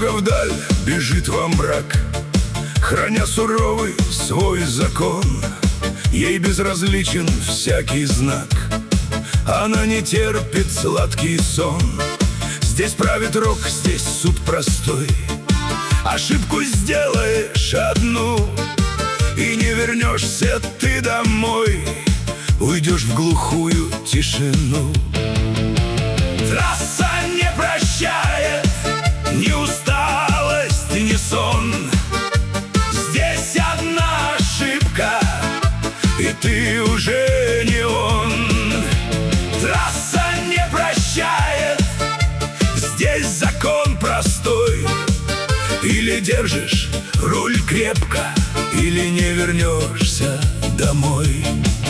Дорога вдаль бежит во мрак, храня суровый свой закон. Ей безразличен всякий знак, она не терпит сладкий сон. Здесь правит рок, здесь суд простой. Ошибку сделаешь одну, и не вернешься ты домой. Уйдешь в глухую тишину. Трасса не прощает ни усталость, ни сон. Здесь одна ошибка, и ты уже не он. Трасса не прощает, здесь закон простой. Или держишь руль крепко, или не вернешься домой.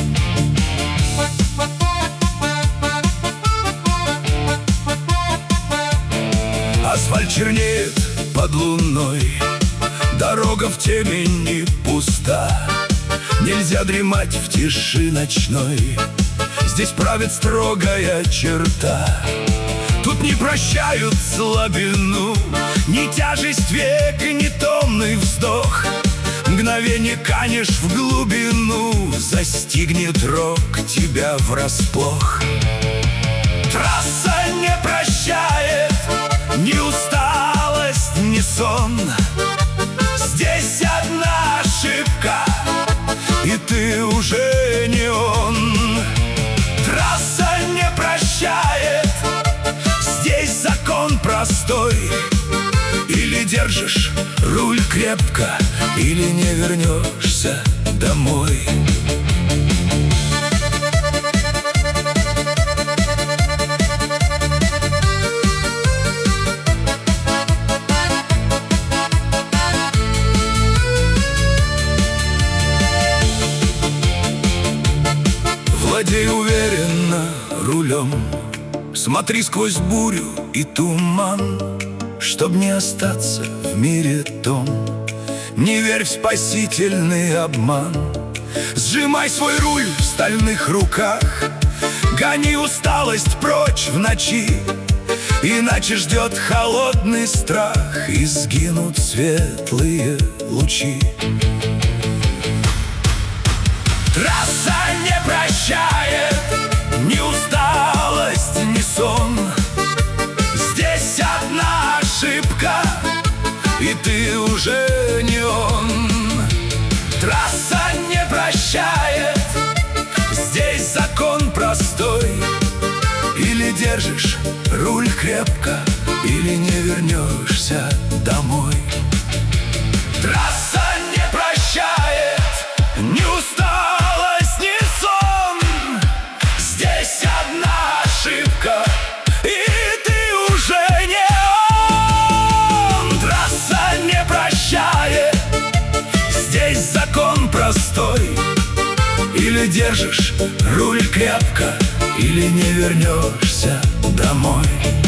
Асфальт чернеет под луной, дорога в темени пуста. Нельзя дремать в тиши ночной, здесь правит строгая черта. Тут не прощают слабину, ни тяжесть век, ни томный вздох. Мгновение канешь в глубину, застигнет рок тебя врасплох. Трасса не прощает ни усталость, ни сон. Здесь одна ошибка, и ты уже не он. Трасса не прощает, здесь закон простой. Или держишь руль крепко, или не вернешься домой. Владей уверенно рулем, смотри сквозь бурю и туман, чтоб не остаться в мире том. Не верь в спасительный обман. Сжимай свой руль в стальных руках, гони усталость прочь в ночи, иначе ждет холодный страх, и сгинут светлые лучи. Трасса не прощает ни усталость, ни сон. Здесь одна ошибка, и ты уже не он. Трасса не прощает, здесь закон простой. Или держишь руль крепко, или не вернешься домой. Трасса не прощает ни усталость, ни сон. Здесь одна ошибка, и ты уже не он. Трасса не прощает, здесь закон простой. Или держишь руль крепко, или не вернешься домой.